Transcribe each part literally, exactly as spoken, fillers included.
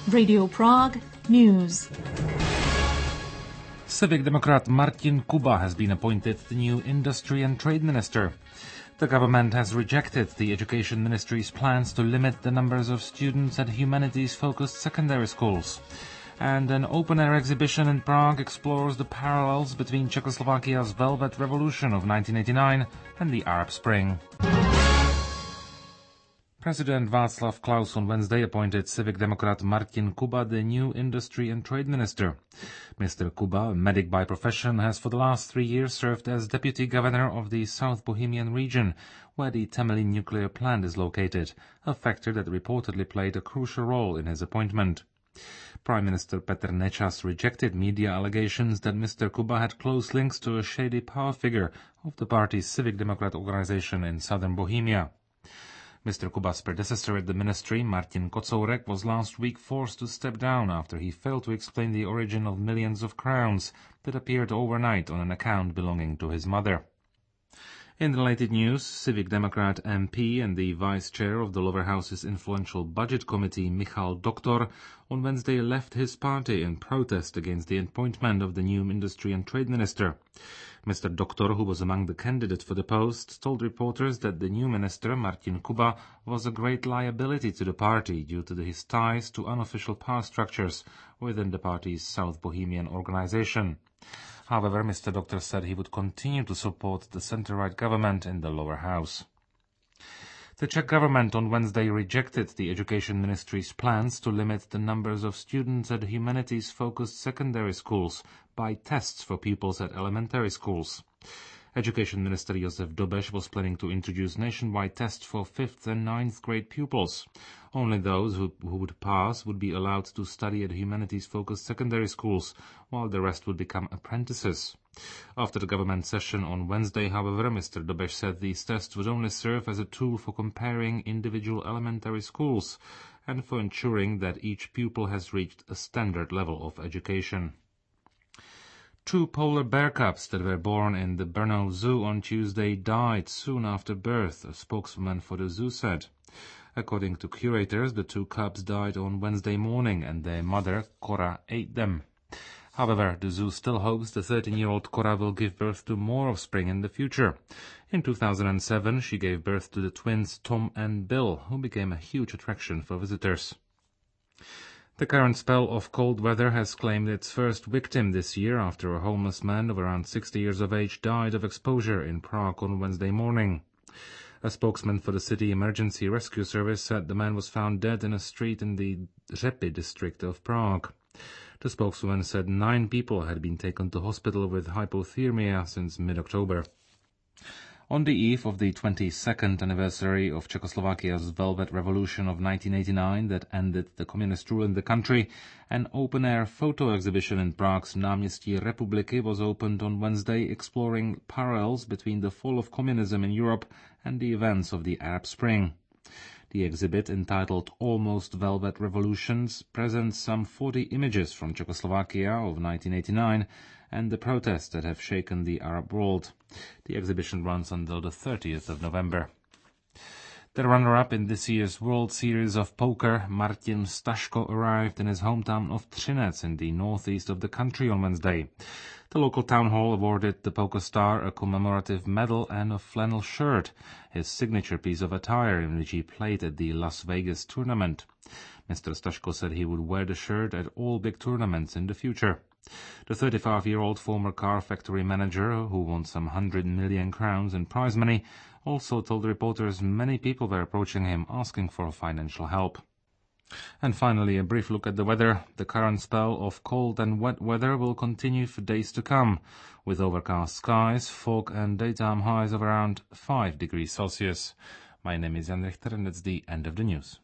Radio Prague News. Civic Democrat Martin Kuba has been appointed the new Industry and Trade Minister. The government has rejected the Education Ministry's plans to limit the numbers of students at humanities-focused secondary schools. And an open-air exhibition in Prague explores the parallels between Czechoslovakia's Velvet Revolution of nineteen eighty-nine and the Arab Spring. President Václav Klaus on Wednesday appointed Civic Democrat Martin Kuba the new Industry and Trade Minister. Mister Kuba, a medic by profession, has for the last three years served as Deputy Governor of the South Bohemian region, where the Temelín nuclear plant is located, a factor that reportedly played a crucial role in his appointment. Prime Minister Petr Nečas rejected media allegations that Mister Kuba had close links to a shady power figure of the party's Civic Democrat organization in southern Bohemia. Mister Kuba's predecessor at the ministry, Martin Kocourek, was last week forced to step down after he failed to explain the origin of millions of crowns that appeared overnight on an account belonging to his mother. In related news, Civic Democrat M P and the Vice Chair of the Lower House's influential Budget Committee, Michal Doktor, on Wednesday left his party in protest against the appointment of the new Industry and Trade Minister. Mister Doktor, who was among the candidates for the post, told reporters that the new minister, Martin Kuba, was a great liability to the party due to his ties to unofficial power structures within the party's South Bohemian organization. However, Mister Doktor said he would continue to support the centre-right government in the lower house. The Czech government on Wednesday rejected the Education Ministry's plans to limit the numbers of students at humanities-focused secondary schools by tests for pupils at elementary schools. Education Minister Josef Dobeš was planning to introduce nationwide tests for fifth and ninth grade pupils. Only those who, who would pass would be allowed to study at humanities-focused secondary schools, while the rest would become apprentices. After the government session on Wednesday, however, Mister Dobeš said these tests would only serve as a tool for comparing individual elementary schools and for ensuring that each pupil has reached a standard level of education. Two polar bear cubs that were born in the Brno Zoo on Tuesday died soon after birth, a spokeswoman for the zoo said. According to curators, the two cubs died on Wednesday morning and their mother, Cora, ate them. However, the zoo still hopes the thirteen-year-old Cora will give birth to more offspring in the future. In two thousand seven, she gave birth to the twins Tom and Bill, who became a huge attraction for visitors. The current spell of cold weather has claimed its first victim this year after a homeless man of around sixty years of age died of exposure in Prague on Wednesday morning. A spokesman for the city emergency rescue service said the man was found dead in a street in the Řepy district of Prague. The spokeswoman said nine people had been taken to hospital with hypothermia since mid-October. On the eve of the twenty-second anniversary of Czechoslovakia's Velvet Revolution of nineteen eighty-nine that ended the communist rule in the country, an open-air photo exhibition in Prague's Náměstí Republiky was opened on Wednesday, exploring parallels between the fall of communism in Europe and the events of the Arab Spring. The exhibit, entitled Almost Velvet Revolutions, presents some forty images from Czechoslovakia of nineteen eighty-nine and the protests that have shaken the Arab world. The exhibition runs until the thirtieth of November. The runner-up in this year's World Series of Poker, Martin Stashko, arrived in his hometown of Třinec in the northeast of the country on Wednesday. The local town hall awarded the poker star a commemorative medal and a flannel shirt, his signature piece of attire in which he played at the Las Vegas tournament. Mister Stashko said he would wear the shirt at all big tournaments in the future. The thirty-five-year-old former car factory manager, who won some hundred million crowns in prize money, also told reporters many people were approaching him asking for financial help. And finally, a brief look at the weather. The current spell of cold and wet weather will continue for days to come, with overcast skies, fog and daytime highs of around five degrees Celsius. My name is Jan Richter and that's the end of the news.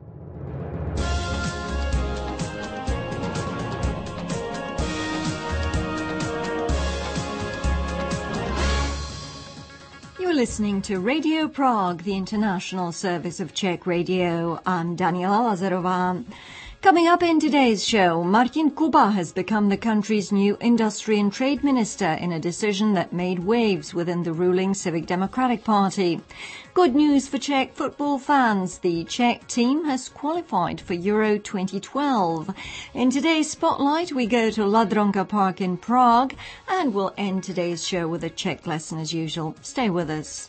You're listening to Radio Prague, the international service of Czech Radio. I'm Daniela Lazarová. Coming up in today's show, Martin Kuba has become the country's new Industry and Trade Minister in a decision that made waves within the ruling Civic Democratic Party. Good news for Czech football fans. The Czech team has qualified for Euro twenty twelve. In today's Spotlight, we go to Ladronka Park in Prague, and we'll end today's show with a Czech lesson as usual. Stay with us.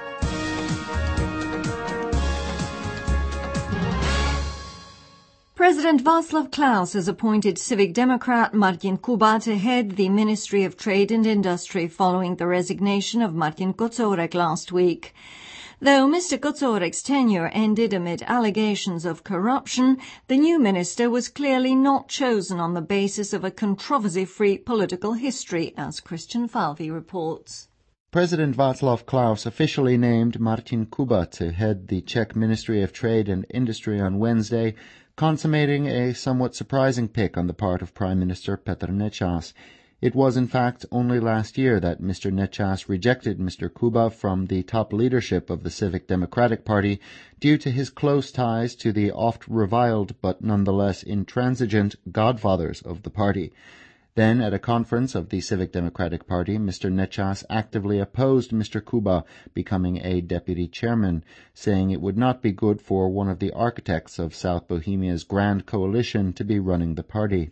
President Václav Klaus has appointed Civic Democrat Martin Kuba to head the Ministry of Trade and Industry following the resignation of Martin Kocourek last week. Though Mister Kocourek's tenure ended amid allegations of corruption, the new minister was clearly not chosen on the basis of a controversy-free political history, as Christian Falvi reports. President Václav Klaus officially named Martin Kuba to head the Czech Ministry of Trade and Industry on Wednesday, consummating a somewhat surprising pick on the part of Prime Minister Petr Nečas. It was, in fact, only last year that Mister Nečas rejected Mister Kuba from the top leadership of the Civic Democratic Party due to his close ties to the oft-reviled but nonetheless intransigent godfathers of the party. Then, at a conference of the Civic Democratic Party, Mister Nečas actively opposed Mister Kuba becoming a deputy chairman, saying it would not be good for one of the architects of South Bohemia's grand coalition to be running the party.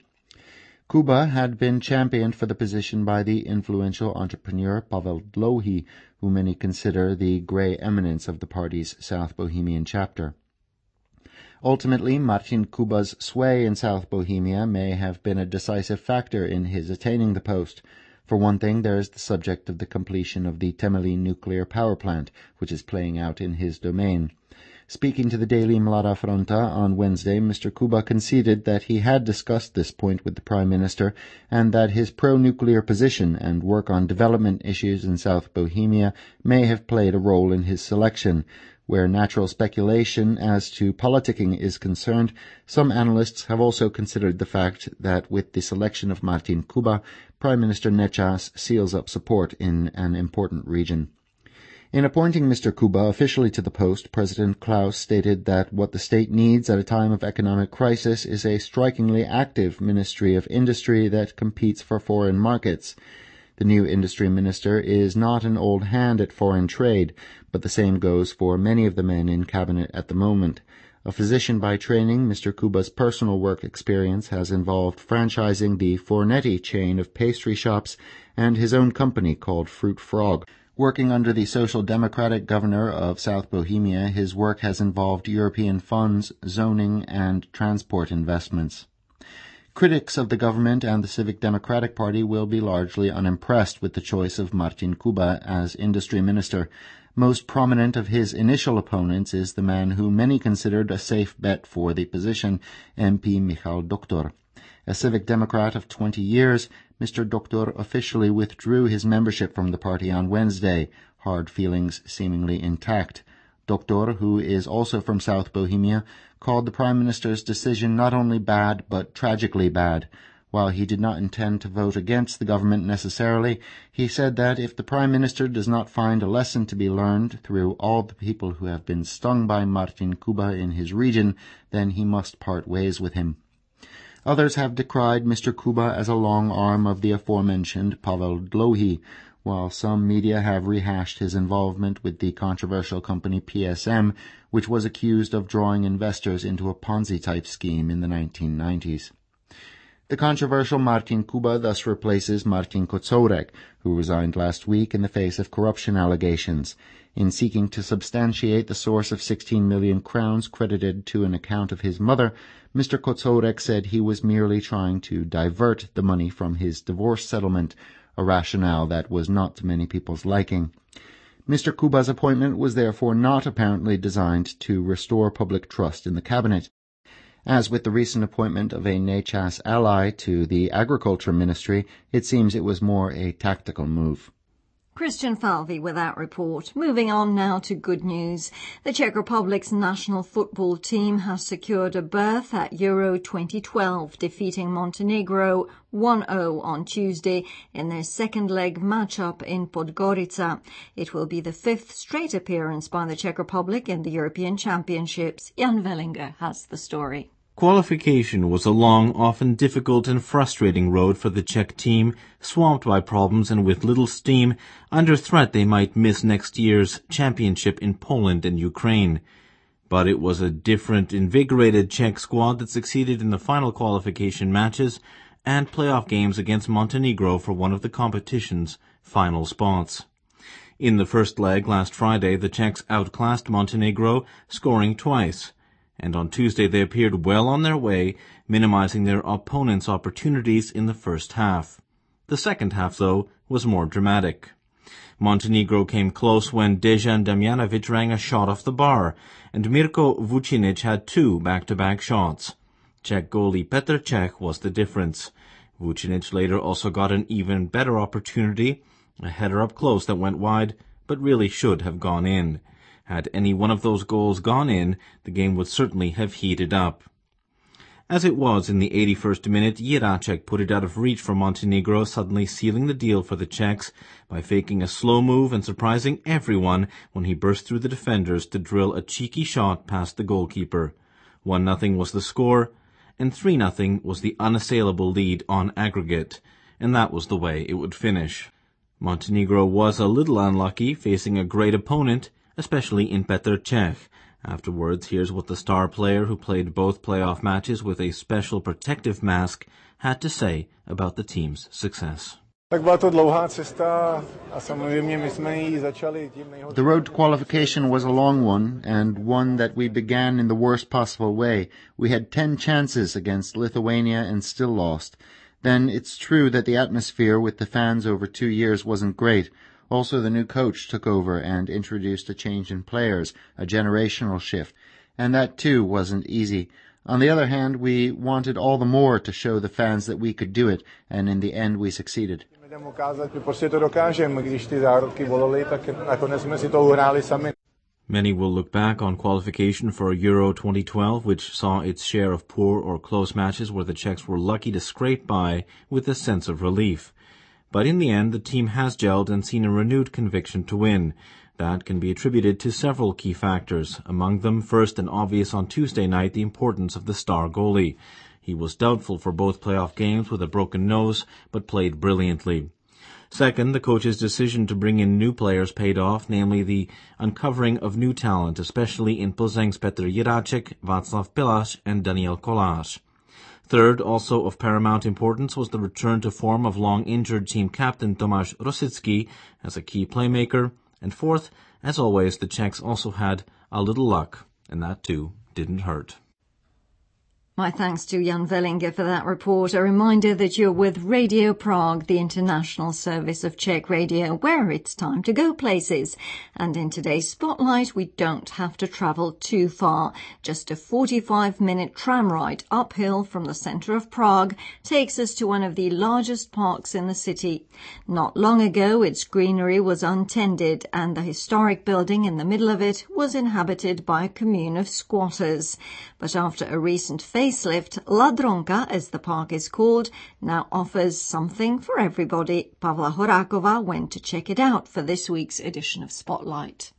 Kuba had been championed for the position by the influential entrepreneur Pavel Dlouhý, who many consider the grey eminence of the party's South Bohemian chapter. Ultimately, Martin Kuba's sway in South Bohemia may have been a decisive factor in his attaining the post. For one thing, there is the subject of the completion of the Temelín nuclear power plant, which is playing out in his domain. Speaking to the daily Mladá Fronta on Wednesday, Mister Kuba conceded that he had discussed this point with the Prime Minister and that his pro-nuclear position and work on development issues in South Bohemia may have played a role in his selection. Where natural speculation as to politicking is concerned, some analysts have also considered the fact that with the selection of Martin Kuba, Prime Minister Nečas seals up support in an important region. In appointing Mister Kuba officially to the post, President Klaus stated that what the state needs at a time of economic crisis is a strikingly active Ministry of Industry that competes for foreign markets. The new industry minister is not an old hand at foreign trade, but the same goes for many of the men in cabinet at the moment. A physician by training, Mister Kuba's personal work experience has involved franchising the Fornetti chain of pastry shops and his own company called Fruit Frog. Working under the Social Democratic governor of South Bohemia, his work has involved European funds, zoning, and transport investments. Critics of the government and the Civic Democratic Party will be largely unimpressed with the choice of Martin Kuba as industry minister. Most prominent of his initial opponents is the man who many considered a safe bet for the position, M P Michal Doktor. A Civic Democrat of twenty years, Mister Doktor officially withdrew his membership from the party on Wednesday, hard feelings seemingly intact. Doktor, who is also from South Bohemia, called the Prime Minister's decision not only bad, but tragically bad. While he did not intend to vote against the government necessarily, he said that if the Prime Minister does not find a lesson to be learned through all the people who have been stung by Martin Kuba in his region, then he must part ways with him. Others have decried Mister Kuba as a long arm of the aforementioned Pavel Dlouhý, while some media have rehashed his involvement with the controversial company P S M, which was accused of drawing investors into a Ponzi-type scheme in the nineteen nineties. The controversial Martin Kuba thus replaces Martin Kocourek, who resigned last week in the face of corruption allegations. In seeking to substantiate the source of sixteen million crowns credited to an account of his mother, Mister Kocourek said he was merely trying to divert the money from his divorce settlement, a rationale that was not to many people's liking. Mister Kuba's appointment was therefore not apparently designed to restore public trust in the cabinet. As with the recent appointment of a Nečas ally to the Agriculture Ministry, it seems it was more a tactical move. Christian Falvi with that report. Moving on now to good news. The Czech Republic's national football team has secured a berth at Euro twenty twelve, defeating Montenegro one nil on Tuesday in their second leg matchup in Podgorica. It will be the fifth straight appearance by the Czech Republic in the European Championships. Jan Wellinger has the story. Qualification was a long, often difficult and frustrating road for the Czech team, swamped by problems and with little steam, under threat they might miss next year's championship in Poland and Ukraine. But it was a different, invigorated Czech squad that succeeded in the final qualification matches and playoff games against Montenegro for one of the competition's final spots. In the first leg last Friday, the Czechs outclassed Montenegro, scoring twice, and on Tuesday they appeared well on their way, minimizing their opponents' opportunities in the first half. The second half, though, was more dramatic. Montenegro came close when Dejan Damjanovic rang a shot off the bar, and Mirko Vucinic had two back-to-back shots. Czech goalie Petr Cech was the difference. Vucinic later also got an even better opportunity, a header up close that went wide, but really should have gone in. Had any one of those goals gone in, the game would certainly have heated up. As it was in the eighty-first minute, Jiracek put it out of reach for Montenegro, suddenly sealing the deal for the Czechs by faking a slow move and surprising everyone when he burst through the defenders to drill a cheeky shot past the goalkeeper. one nothing was the score, and three nothing was the unassailable lead on aggregate, and that was the way it would finish. Montenegro was a little unlucky, facing a great opponent, especially in Petr Cech. Afterwards, here's what the star player who played both playoff matches with a special protective mask had to say about the team's success. The road to qualification was a long one, and one that we began in the worst possible way. We had ten chances against Lithuania and still lost. Then it's true that the atmosphere with the fans over two years wasn't great. Also, the new coach took over and introduced a change in players, a generational shift, and that too wasn't easy. On the other hand, we wanted all the more to show the fans that we could do it, and in the end we succeeded. Many will look back on qualification for Euro twenty twelve, which saw its share of poor or close matches where the Czechs were lucky to scrape by, with a sense of relief. But in the end, the team has gelled and seen a renewed conviction to win. That can be attributed to several key factors, among them first and obvious on Tuesday night the importance of the star goalie. He was doubtful for both playoff games with a broken nose, but played brilliantly. Second, the coach's decision to bring in new players paid off, namely the uncovering of new talent, especially in Plzeň's Petr Jiracek, Václav Pilař, and Daniel Kolář. Third, also of paramount importance, was the return to form of long-injured team captain Tomáš Rosický as a key playmaker. And fourth, as always, the Czechs also had a little luck, and that too didn't hurt. My thanks to Jan Vellinger for that report. A reminder that you're with Radio Prague, the international service of Czech radio, where it's time to go places. And in today's Spotlight, we don't have to travel too far. Just a forty-five minute tram ride uphill from the centre of Prague takes us to one of the largest parks in the city. Not long ago, its greenery was untended, and the historic building in the middle of it was inhabited by a commune of squatters. But after a recent facelift, Ladronka, as the park is called, now offers something for everybody. Pavla Horáková went to check it out for this week's edition of Spotlight.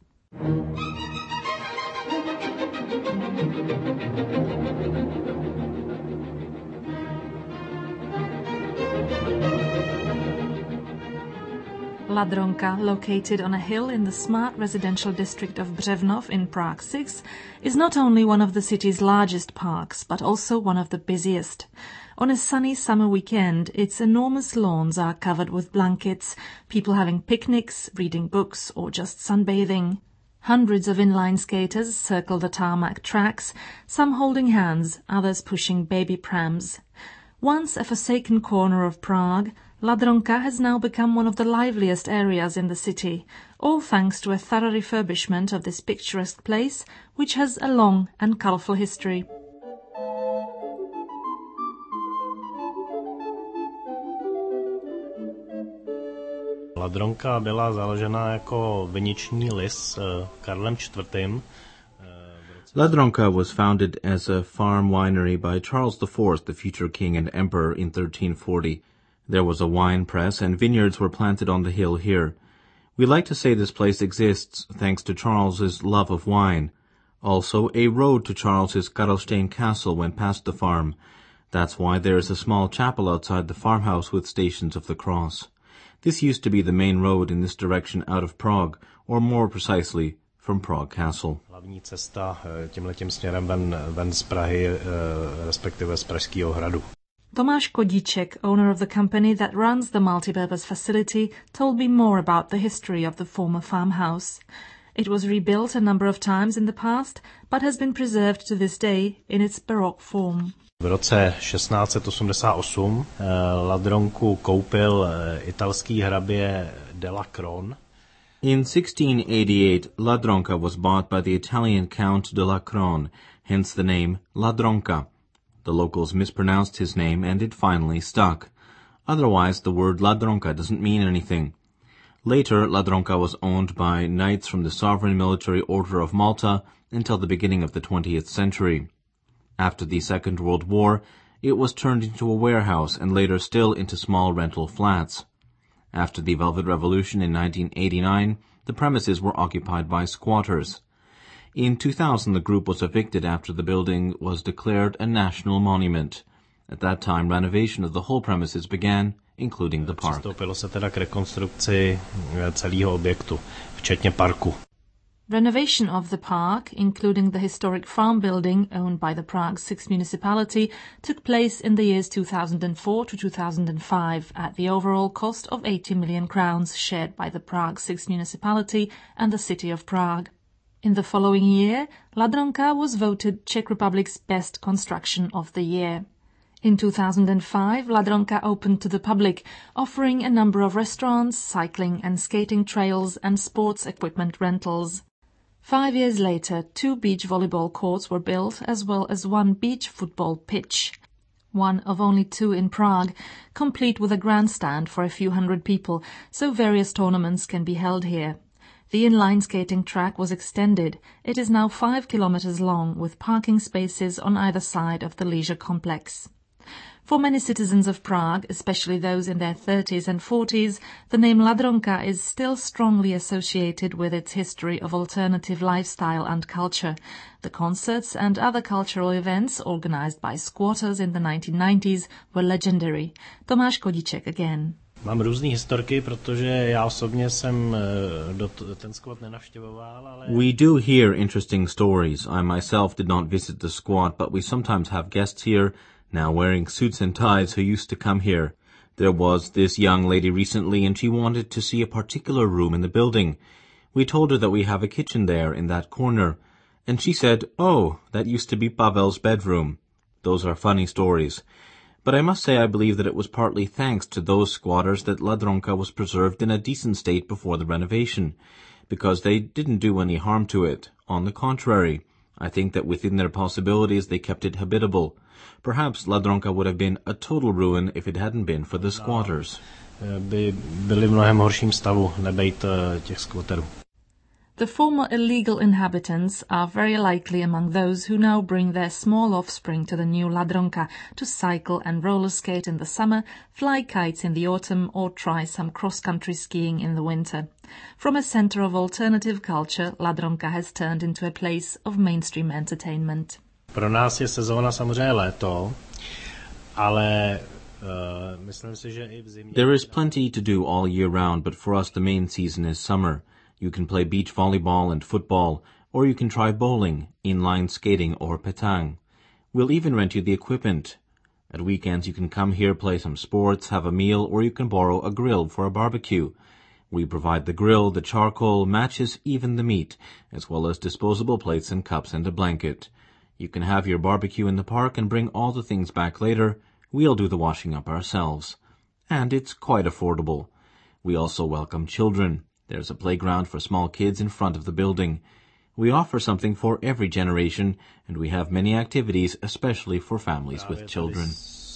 Ladronka, located on a hill in the smart residential district of Břevnov in Prague six, is not only one of the city's largest parks, but also one of the busiest. On a sunny summer weekend, its enormous lawns are covered with blankets, people having picnics, reading books, or just sunbathing. Hundreds of inline skaters circle the tarmac tracks, some holding hands, others pushing baby prams. Once a forsaken corner of Prague, Ladronka has now become one of the liveliest areas in the city, all thanks to a thorough refurbishment of this picturesque place, which has a long and colourful history. Ladronka byla založena jako viniční lis Karlem čtvrtým. Ladronka was founded as a farm winery by Charles the Fourth, the future king and emperor, in thirteen forty. There was a wine press and vineyards were planted on the hill here. We like to say this place exists thanks to Charles's love of wine. Also, a road to Charles's Karlstein Castle went past the farm. That's why there is a small chapel outside the farmhouse with Stations of the Cross. This used to be the main road in this direction out of Prague, or more precisely, from Prague Castle. Hlavní cesta tímhletím směrem ven, ven z Prahy, respektive z Pražského hradu. Tomáš Kodíček, owner of the company that runs the multipurpose facility, told me more about the history of the former farmhouse. It was rebuilt a number of times in the past, but has been preserved to this day in its Baroque form. V roce šestnáct osmdesát osm Ladronku koupil italský hrabě Della Crone. In sixteen eighty-eight, Ladronka was bought by the Italian Count de la Crone, hence the name Ladronka. The locals mispronounced his name and it finally stuck. Otherwise, the word Ladronka doesn't mean anything. Later, Ladronka was owned by knights from the Sovereign Military Order of Malta until the beginning of the twentieth century. After the Second World War, it was turned into a warehouse and later still into small rental flats. After the Velvet Revolution in nineteen eighty-nine, the premises were occupied by squatters. In two thousand, the group was evicted after the building was declared a national monument. At that time, renovation of the whole premises began, including the park. Přistoupilo se teda k rekonstrukci celého objektu, včetně parku. Renovation of the park, including the historic farm building owned by the Prague sixth municipality, took place in the years two thousand four to two thousand five at the overall cost of eighty million crowns shared by the Prague sixth municipality and the city of Prague. In the following year, Ladronka was voted Czech Republic's best construction of the year. In two thousand five, Ladronka opened to the public, offering a number of restaurants, cycling and skating trails and sports equipment rentals. Five years later, two beach volleyball courts were built, as well as one beach football pitch, one of only two in Prague, complete with a grandstand for a few hundred people, so various tournaments can be held here. The inline skating track was extended. It is now five kilometers long, with parking spaces on either side of the leisure complex. For many citizens of Prague, especially those in their thirties and forties, the name Ladronka is still strongly associated with its history of alternative lifestyle and culture. The concerts and other cultural events organized by squatters in the nineteen nineties were legendary. Tomáš Kodíček again. Mám různý historky, protože já osobně jsem do ten squat nenavštěvoval, ale... We do hear interesting stories. I myself did not visit the squat, but we sometimes have guests here, now wearing suits and ties, who used to come here. There was this young lady recently, and she wanted to see a particular room in the building. We told her that we have a kitchen there in that corner, and she said, "Oh, that used to be Pavel's bedroom." Those are funny stories. But I must say I believe that it was partly thanks to those squatters that Ladronka was preserved in a decent state before the renovation, because they didn't do any harm to it. On the contrary, I think that within their possibilities they kept it habitable. Perhaps Ladronka would have been a total ruin if it hadn't been for the squatters. By byli v mnohem horším stavu, nebejt těch squatterů. The former illegal inhabitants are very likely among those who now bring their small offspring to the new Ladronka to cycle and roller skate in the summer, fly kites in the autumn, or try some cross-country skiing in the winter. From a center of alternative culture, Ladronka has turned into a place of mainstream entertainment. Pro nás je sezóna samozřejmě léto, ale uh, myslím si, že i v zimě... There is plenty to do all year round, but for us the main season is summer. You can play beach volleyball and football, or you can try bowling, inline skating, or petang. We'll even rent you the equipment. At weekends you can come here, play some sports, have a meal, or you can borrow a grill for a barbecue. We provide the grill, the charcoal, matches, even the meat, as well as disposable plates and cups and a blanket. You can have your barbecue in the park and bring all the things back later. We'll do the washing up ourselves. And it's quite affordable. We also welcome children. There's a playground for small kids in front of the building. We offer something for every generation, and we have many activities, especially for families with children.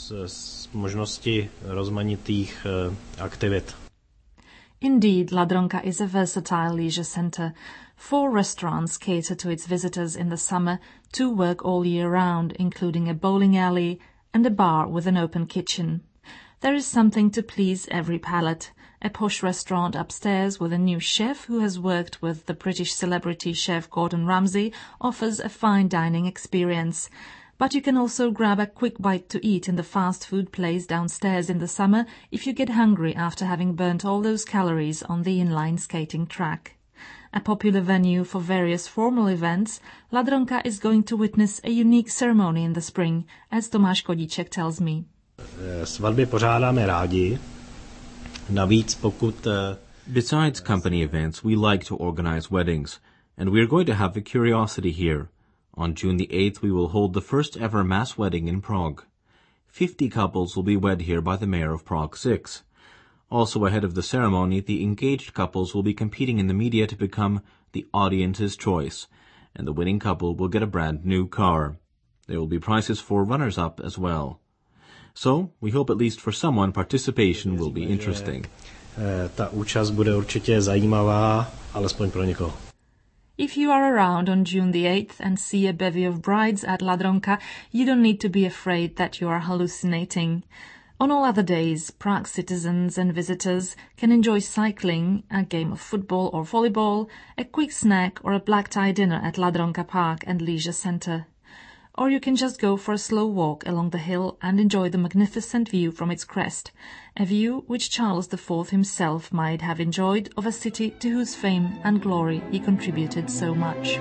Možnosti rozmanitých aktivit. Indeed, Ladronka is a versatile leisure center. Four restaurants cater to its visitors in the summer, two work all year round, including a bowling alley and a bar with an open kitchen. There is something to please every palate. a posh restaurant upstairs with a new chef who has worked with the British celebrity chef Gordon Ramsay offers a fine dining experience. But you can also grab a quick bite to eat in the fast food place downstairs in the summer if you get hungry after having burnt all those calories on the inline skating track. A popular venue for various formal events, Ladronka is going to witness a unique ceremony in the spring, as Tomáš Kodíček tells me. Svatby pořádáme rádi. Navíc pokud... Besides company events, we like to organize weddings, and we are going to have a curiosity here. On June the eighth, we will hold the first ever mass wedding in Prague. Fifty couples will be wed here by the mayor of Prague six. Also ahead of the ceremony, the engaged couples will be competing in the media to become the audience's choice, and the winning couple will get a brand new car. There will be prizes for runners-up as well. So, we hope at least for someone participation will be interesting. Ta účast bude určitě zajímavá, alespoň pro někoho. If you are around on June the eighth and see a bevy of brides at Ladronka, you don't need to be afraid that you are hallucinating. On all other days, Prague citizens and visitors can enjoy cycling, a game of football or volleyball, a quick snack or a black-tie dinner at Ladronka Park and Leisure Centre. Or you can just go for a slow walk along the hill and enjoy the magnificent view from its crest, a view which Charles the Fourth himself might have enjoyed of a city to whose fame and glory he contributed so much.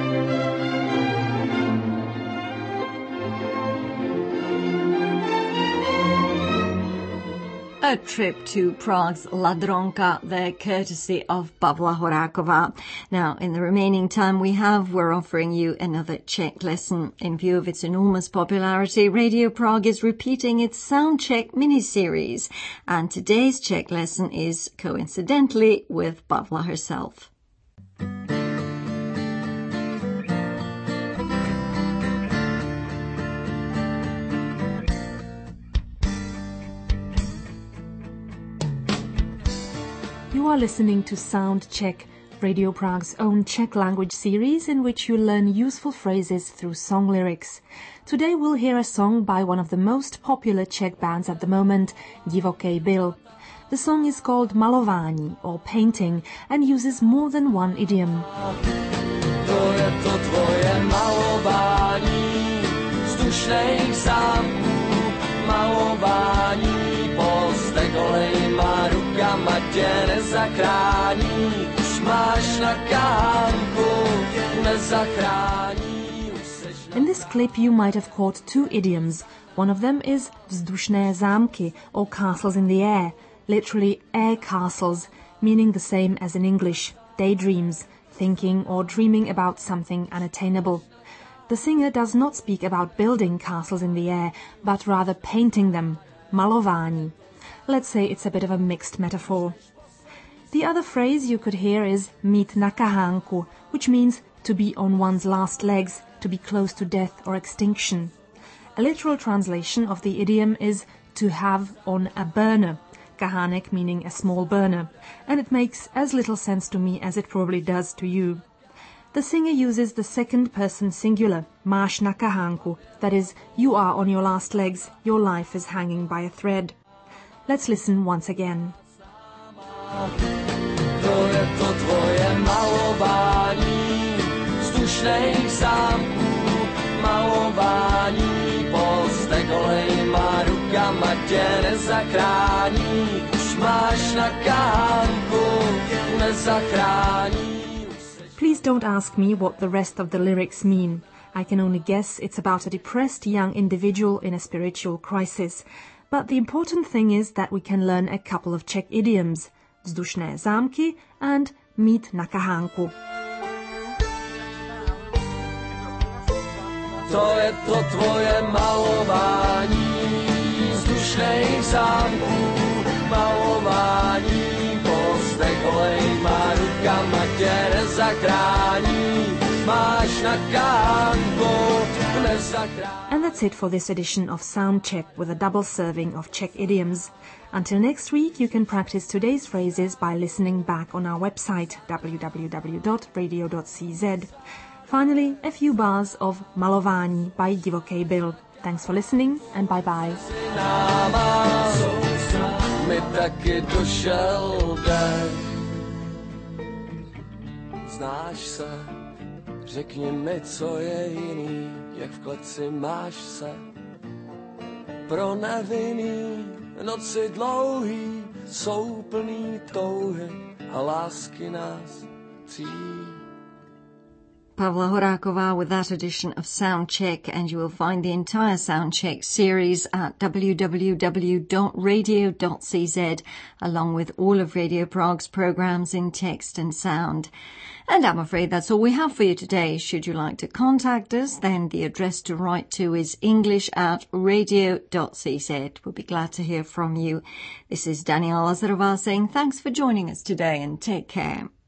A trip to Prague's Ladronka, the courtesy of Pavla Horáková. Now, in the remaining time we have, we're offering you another Czech lesson. In view of its enormous popularity, Radio Prague is repeating its Sound Czech mini-series. And today's Czech lesson is, coincidentally, with Pavla herself. You are listening to Sound Czech, Radio Prague's own Czech language series in which you learn useful phrases through song lyrics. Today we'll hear a song by one of the most popular Czech bands at the moment, Divoký byl. The song is called Malování, or painting, and uses more than one idiom. To je to tvoje malování, vzdušných zámků, malování, pozdech golejma rukama tě nezachrání, už máš na kánku, nezachrání. In this clip you might have caught two idioms. One of them is vzdušné zámky, or castles in the air, literally air castles, meaning the same as in English, daydreams, thinking or dreaming about something unattainable. The singer does not speak about building castles in the air, but rather painting them, malování. Let's say it's a bit of a mixed metaphor. The other phrase you could hear is mít na kahánku, which means to be on one's last legs, to be close to death or extinction. A literal translation of the idiom is to have on a burner, kahánek meaning a small burner, and it makes as little sense to me as it probably does to you. The singer uses the second person singular, máš na kahánku, that is, you are on your last legs, your life is hanging by a thread. Let's listen once again. To je to tvoje malování, vzdušných zámků, malování, pozdech golejma rukama tě nezachrání, už máš na kánku, nezachrání. Please don't ask me what the rest of the lyrics mean. I can only guess it's about a depressed young individual in a spiritual crisis. But the important thing is that we can learn a couple of Czech idioms, vzdušné zámky and mít na kahánku. To je to tvoje malování, vzdušných zámků, malování, pozdech golejma rukama tě nezachrání, máš na kánku, nezachrání. And that's it for this edition of Sound Czech with a double serving of Czech idioms. Until next week, you can practice today's phrases by listening back on our website w w w dot radio dot c z. Finally, a few bars of Malování by Divoký byl. Thanks for listening and bye-bye. mi taky došel den. Znáš se, řekni mi, co je jiný, jak v kleci máš se. Pro nevinný noci dlouhý jsou plný touhy a lásky nás tří. Pavla Horáková with that edition of Soundcheck, and you will find the entire Soundcheck series at w w w dot radio dot c z, along with all of Radio Prague's programmes in text and sound. And I'm afraid that's all we have for you today. Should you like to contact us, then the address to write to is english at radio dot c z. We'll be glad to hear from you. This is Daniela Lazarová saying thanks for joining us today and take care.